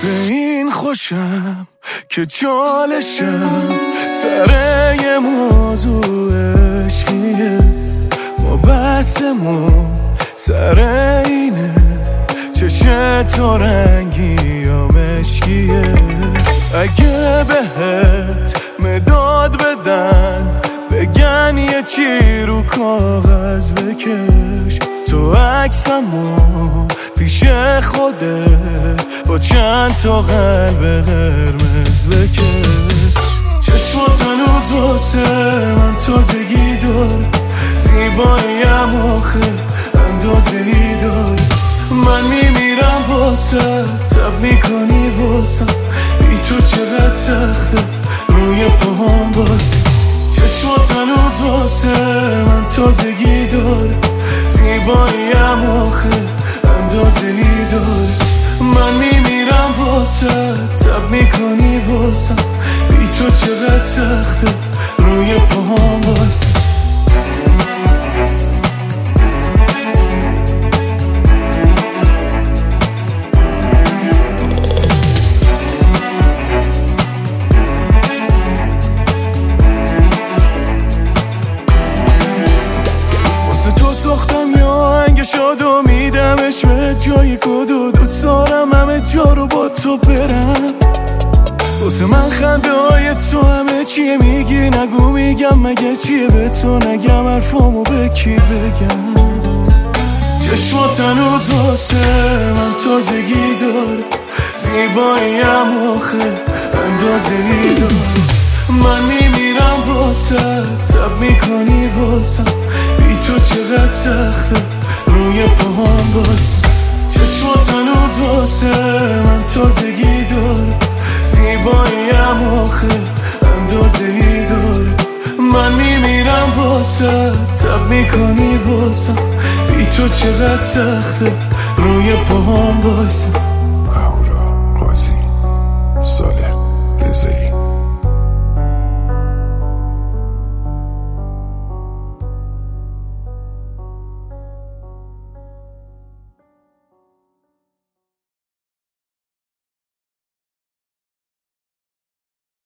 به این خوشم که چالشم سر یه موضوع عشقیه، ما بحثمون سر اینه چشم تو رنگی یا مشکیه. اگه بهت مداد بدن بگن یه چی رو کاغذ بکش، تو عکسمو پیش خودت با چند تا قلب قرمز بکش. چشمات هنوز واسه من تازگی دار، زیباییم آخه اندازه‌ای دار. من میمیرم واسه تب میکنی واسم، بی تو چقدر سخته روی پاهم بازی. چشمات هنوز واسه من تازگی داره، زیباییم آخه اندازه‌ای داره. من میمیرم واسه تب میکنی واسم، بی تو چقدر سخته روی پاهم بازی. ساختم یا آهنگ شاد و میدمش به جای کد و دوست دارم همه جا رو با تو برم. واسه من خنده های تو همه چیه، میگی نگو میگم مگه چیه به تو نگم حرفامو به کی بگم. چشمات هنوز واسه من تازگی داره، زیباییم آخه اندازه‌ای داره. من میمیرم واسه تب میکنی واسم، بی تو چقدر سخته روی پاهم باز. چشمات هنوز واسه من تازگی داره، زیباییم آخه اندازه‌ای داره. من میمیرم واسه تب میکنی واسم، بی تو چقدر سخته روی پاهم باز. اهورا قاضی سال